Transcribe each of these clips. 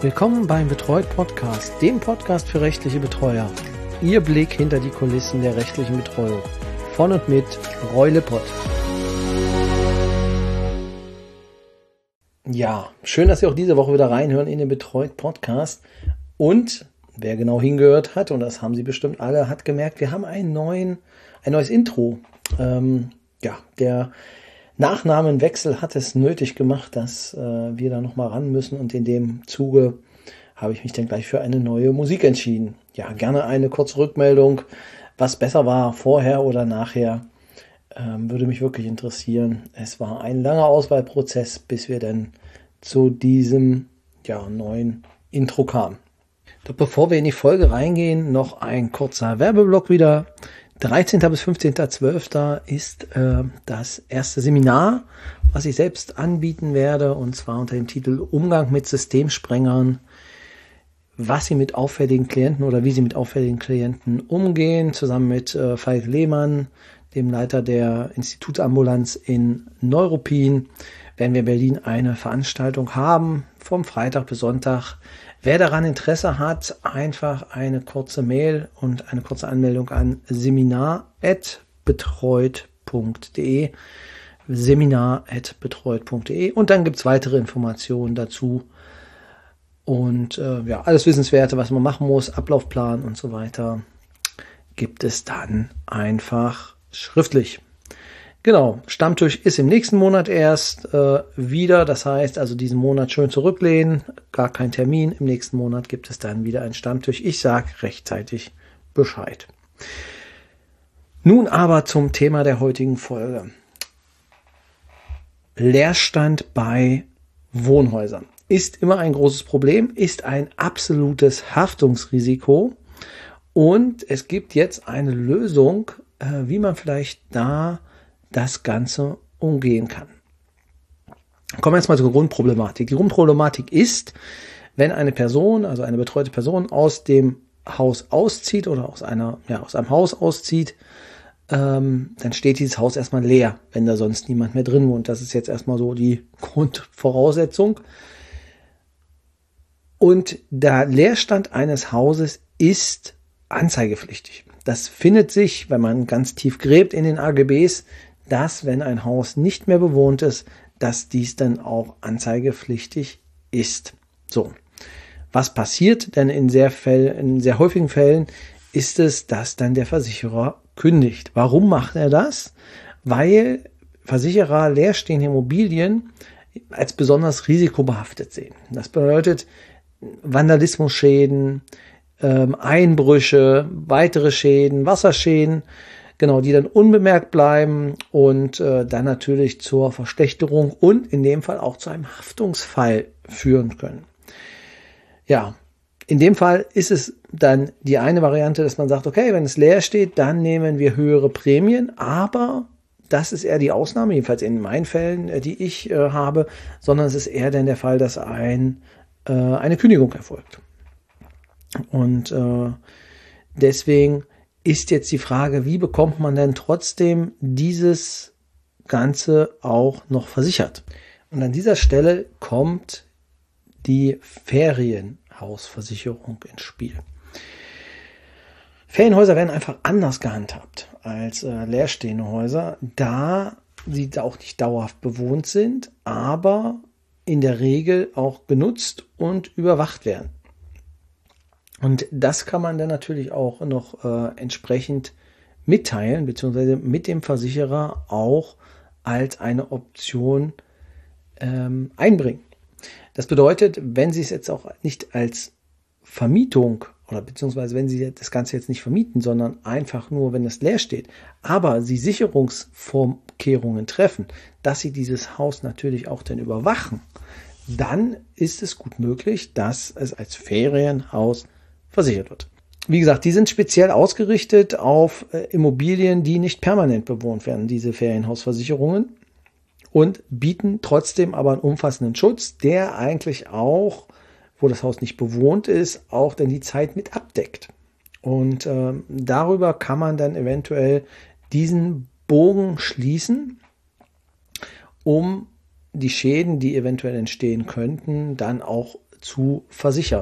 Willkommen beim Betreut Podcast, dem Podcast für rechtliche Betreuer. Ihr Blick hinter die Kulissen der rechtlichen Betreuung. Von und mit Roy Lippert. Ja, schön, dass Sie auch diese Woche wieder reinhören in den Betreut Podcast. Und wer genau hingehört hat, und das haben Sie bestimmt alle, hat gemerkt, wir haben ein neues Intro. Der Nachnamenwechsel hat es nötig gemacht, dass wir da nochmal ran müssen, und in dem Zuge habe ich mich dann gleich für eine neue Musik entschieden. Ja, gerne eine kurze Rückmeldung, was besser war, vorher oder nachher, würde mich wirklich interessieren. Es war ein langer Auswahlprozess, bis wir dann zu diesem neuen Intro kamen. Doch bevor wir in die Folge reingehen, noch ein kurzer Werbeblock wieder. 13. bis 15.12. ist das erste Seminar, was ich selbst anbieten werde, und zwar unter dem Titel Umgang mit Systemsprengern, was Sie mit auffälligen Klienten oder wie Sie mit auffälligen Klienten umgehen, zusammen mit Falk Lehmann, dem Leiter der Institutsambulanz in Neuruppin, werden wir in Berlin eine Veranstaltung haben, vom Freitag bis Sonntag. Wer daran Interesse hat, einfach eine kurze Mail und eine kurze Anmeldung an seminar@betreut.de, seminar@betreut.de, und dann gibt es weitere Informationen dazu und alles Wissenswerte, was man machen muss, Ablaufplan und so weiter, gibt es dann einfach schriftlich. Genau, Stammtisch ist im nächsten Monat erst wieder. Das heißt, also diesen Monat schön zurücklehnen, gar kein Termin. Im nächsten Monat gibt es dann wieder einen Stammtisch. Ich sage rechtzeitig Bescheid. Nun aber zum Thema der heutigen Folge. Leerstand bei Wohnhäusern ist immer ein großes Problem, ist ein absolutes Haftungsrisiko. Und es gibt jetzt eine Lösung, wie man vielleicht da das Ganze umgehen kann. Kommen wir jetzt mal zur Grundproblematik. Die Grundproblematik ist, wenn eine Person, also eine betreute Person, aus dem Haus auszieht oder aus einem Haus auszieht, dann steht dieses Haus erstmal leer, wenn da sonst niemand mehr drin wohnt. Das ist jetzt erstmal so die Grundvoraussetzung. Und der Leerstand eines Hauses ist anzeigepflichtig. Das findet sich, wenn man ganz tief gräbt in den AGBs, dass, wenn ein Haus nicht mehr bewohnt ist, dass dies dann auch anzeigepflichtig ist. So, was passiert denn in sehr häufigen Fällen ist es, dass dann der Versicherer kündigt. Warum macht er das? Weil Versicherer leerstehende Immobilien als besonders risikobehaftet sehen. Das bedeutet Vandalismusschäden, Einbrüche, weitere Schäden, Wasserschäden, genau, die dann unbemerkt bleiben und dann natürlich zur Verschlechterung und in dem Fall auch zu einem Haftungsfall führen können. Ja, in dem Fall ist es dann die eine Variante, dass man sagt, okay, wenn es leer steht, dann nehmen wir höhere Prämien, aber das ist eher die Ausnahme, jedenfalls in meinen Fällen, die ich habe, sondern es ist eher dann der Fall, dass eine Kündigung erfolgt. Und deswegen ist jetzt die Frage, wie bekommt man denn trotzdem dieses Ganze auch noch versichert? Und an dieser Stelle kommt die Ferienhausversicherung ins Spiel. Ferienhäuser werden einfach anders gehandhabt als leerstehende Häuser, da sie auch nicht dauerhaft bewohnt sind, aber in der Regel auch genutzt und überwacht werden. Und das kann man dann natürlich auch noch entsprechend mitteilen, beziehungsweise mit dem Versicherer auch als eine Option einbringen. Das bedeutet, wenn Sie es jetzt auch nicht als Vermietung oder beziehungsweise wenn Sie das Ganze jetzt nicht vermieten, sondern einfach nur, wenn es leer steht, aber Sie Sicherungsvorkehrungen treffen, dass Sie dieses Haus natürlich auch dann überwachen, dann ist es gut möglich, dass es als Ferienhaus versichert wird. Wie gesagt, die sind speziell ausgerichtet auf Immobilien, die nicht permanent bewohnt werden, diese Ferienhausversicherungen, und bieten trotzdem aber einen umfassenden Schutz, der eigentlich auch, wo das Haus nicht bewohnt ist, auch dann die Zeit mit abdeckt. Und darüber kann man dann eventuell diesen Bogen schließen, um die Schäden, die eventuell entstehen könnten, dann auch zu versichern.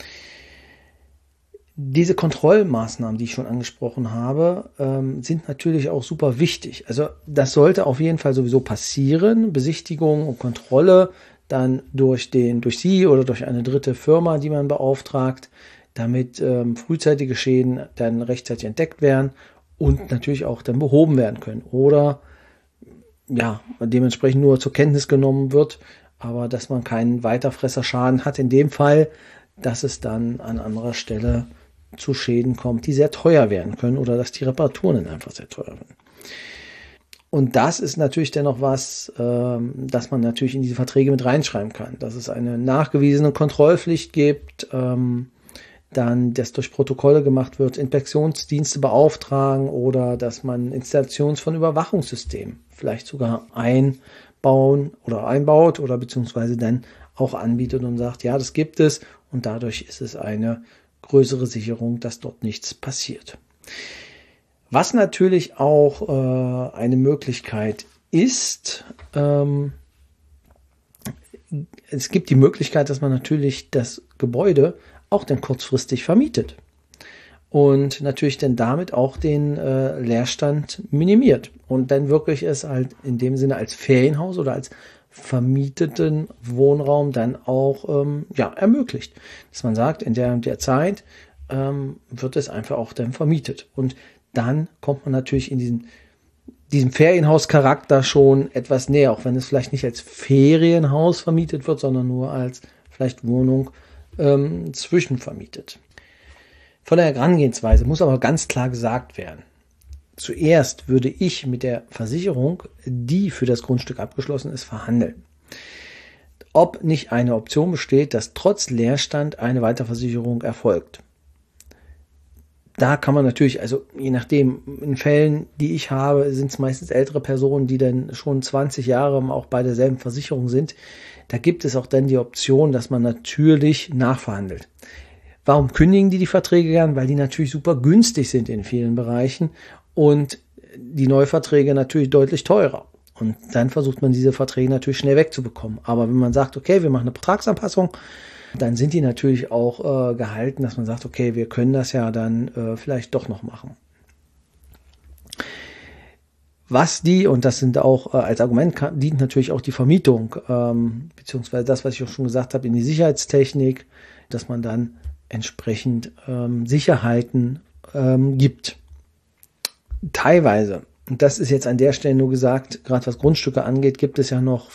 Diese Kontrollmaßnahmen, die ich schon angesprochen habe, sind natürlich auch super wichtig. Also das sollte auf jeden Fall sowieso passieren. Besichtigung und Kontrolle dann durch Sie oder durch eine dritte Firma, die man beauftragt, damit frühzeitige Schäden dann rechtzeitig entdeckt werden und natürlich auch dann behoben werden können. Oder ja, dementsprechend nur zur Kenntnis genommen wird, aber dass man keinen Weiterfresserschaden hat. In dem Fall, dass es dann an anderer Stelle zu Schäden kommt, die sehr teuer werden können oder dass die Reparaturen dann einfach sehr teuer werden. Und das ist natürlich dennoch was, dass man natürlich in diese Verträge mit reinschreiben kann, dass es eine nachgewiesene Kontrollpflicht gibt, dann, dass durch Protokolle gemacht wird, Inspektionsdienste beauftragen oder dass man Installations- von Überwachungssystemen vielleicht sogar einbaut oder beziehungsweise dann auch anbietet und sagt, ja, das gibt es und dadurch ist es eine größere Sicherung, dass dort nichts passiert. Was natürlich auch eine Möglichkeit ist, es gibt die Möglichkeit, dass man natürlich das Gebäude auch dann kurzfristig vermietet und natürlich dann damit auch den Leerstand minimiert und dann wirklich es halt in dem Sinne als Ferienhaus oder als vermieteten Wohnraum dann auch ermöglicht, dass man sagt, in der Zeit wird es einfach auch dann vermietet und dann kommt man natürlich in diesem Ferienhauscharakter schon etwas näher, auch wenn es vielleicht nicht als Ferienhaus vermietet wird, sondern nur als vielleicht Wohnung zwischenvermietet. Von der Herangehensweise muss aber ganz klar gesagt werden, zuerst würde ich mit der Versicherung, die für das Grundstück abgeschlossen ist, verhandeln. Ob nicht eine Option besteht, dass trotz Leerstand eine Weiterversicherung erfolgt. Da kann man natürlich, also je nachdem, in Fällen, die ich habe, sind es meistens ältere Personen, die dann schon 20 Jahre auch bei derselben Versicherung sind. Da gibt es auch dann die Option, dass man natürlich nachverhandelt. Warum kündigen die Verträge gern? Weil die natürlich super günstig sind in vielen Bereichen und die Neuverträge natürlich deutlich teurer. Und dann versucht man diese Verträge natürlich schnell wegzubekommen. Aber wenn man sagt, okay, wir machen eine Vertragsanpassung, dann sind die natürlich auch gehalten, dass man sagt, okay, wir können das ja dann vielleicht doch noch machen. Und das sind auch als Argument dient natürlich auch die Vermietung, beziehungsweise das, was ich auch schon gesagt habe, in die Sicherheitstechnik, dass man dann entsprechend Sicherheiten gibt. Teilweise, und das ist jetzt an der Stelle nur gesagt, gerade was Grundstücke angeht, gibt es ja noch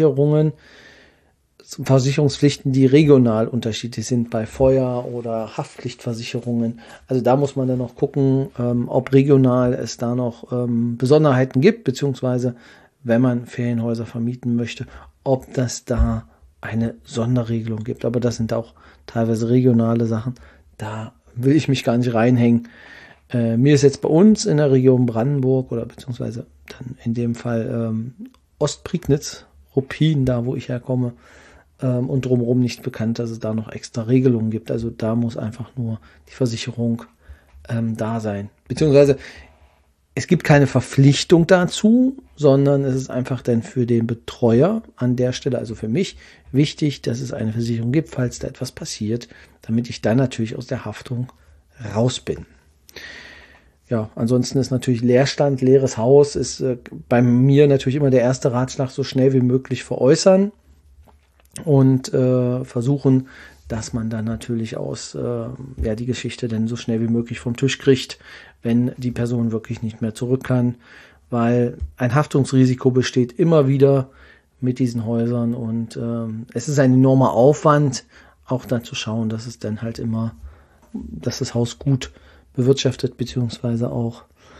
Versicherungspflichten, die regional unterschiedlich sind bei Feuer- oder Haftpflichtversicherungen. Also da muss man dann noch gucken, ob regional es da noch Besonderheiten gibt, beziehungsweise wenn man Ferienhäuser vermieten möchte, ob das da eine Sonderregelung gibt. Aber das sind auch teilweise regionale Sachen. Da will ich mich gar nicht reinhängen. Mir ist jetzt bei uns in der Region Brandenburg oder beziehungsweise dann in dem Fall Ostprignitz, Ruppin, da wo ich herkomme, und drumherum nicht bekannt, dass es da noch extra Regelungen gibt. Also da muss einfach nur die Versicherung da sein. Beziehungsweise es gibt keine Verpflichtung dazu, sondern es ist einfach dann für den Betreuer an der Stelle, also für mich, wichtig, dass es eine Versicherung gibt, falls da etwas passiert, damit ich dann natürlich aus der Haftung raus bin. Ja, ansonsten ist natürlich Leerstand, leeres Haus ist bei mir natürlich immer der erste Ratschlag, so schnell wie möglich veräußern und versuchen, dass man dann natürlich die Geschichte dann so schnell wie möglich vom Tisch kriegt, wenn die Person wirklich nicht mehr zurück kann, weil ein Haftungsrisiko besteht immer wieder mit diesen Häusern und es ist ein enormer Aufwand, auch dann zu schauen, dass es dann halt immer, dass das Haus gut bewirtschaftet beziehungsweise auch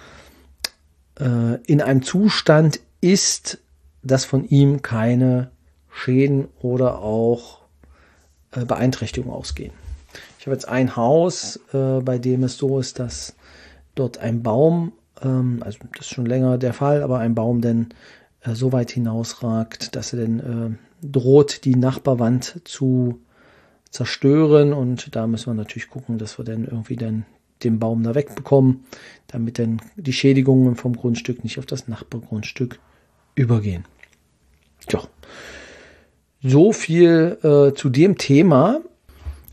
in einem Zustand ist, dass von ihm keine Schäden oder auch Beeinträchtigungen ausgehen. Ich habe jetzt ein Haus, bei dem es so ist, dass dort ein Baum, also das ist schon länger der Fall, aber ein Baum denn so weit hinausragt, dass er dann droht, die Nachbarwand zu zerstören und da müssen wir natürlich gucken, dass wir dann irgendwie dann den Baum da wegbekommen, damit dann die Schädigungen vom Grundstück nicht auf das Nachbargrundstück übergehen. Ja. So viel zu dem Thema.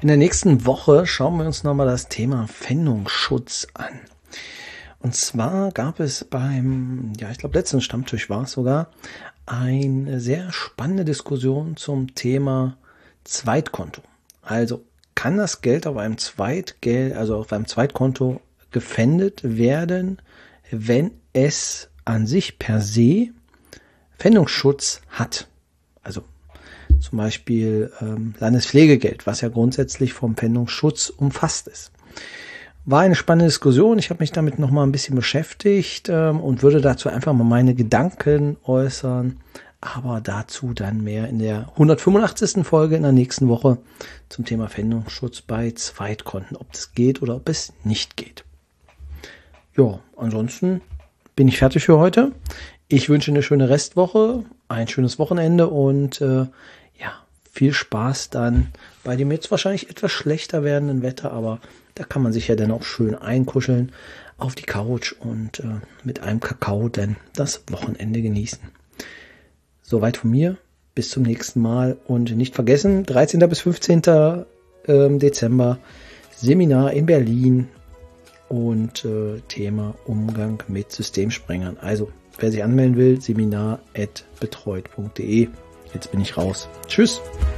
In der nächsten Woche schauen wir uns nochmal das Thema Pfändungsschutz an. Und zwar gab es ich glaube letzten Stammtisch war es sogar, eine sehr spannende Diskussion zum Thema Zweitkonto. Also kann das Geld auf einem Zweitkonto gepfändet werden, wenn es an sich per se Pfändungsschutz hat? Also zum Beispiel Landespflegegeld, was ja grundsätzlich vom Pfändungsschutz umfasst ist. War eine spannende Diskussion. Ich habe mich damit noch mal ein bisschen beschäftigt und würde dazu einfach mal meine Gedanken äußern. Aber dazu dann mehr in der 185. Folge in der nächsten Woche zum Thema Pfändungsschutz bei Zweitkonten. Ob das geht oder ob es nicht geht. Ja, ansonsten bin ich fertig für heute. Ich wünsche eine schöne Restwoche, ein schönes Wochenende und viel Spaß dann bei dem jetzt wahrscheinlich etwas schlechter werdenden Wetter, aber da kann man sich ja dann auch schön einkuscheln auf die Couch und mit einem Kakao dann das Wochenende genießen. Soweit von mir, bis zum nächsten Mal und nicht vergessen, 13. bis 15. Dezember Seminar in Berlin und Thema Umgang mit Systemsprengern. Also, wer sich anmelden will, seminar@betreut.de. Jetzt bin ich raus. Tschüss.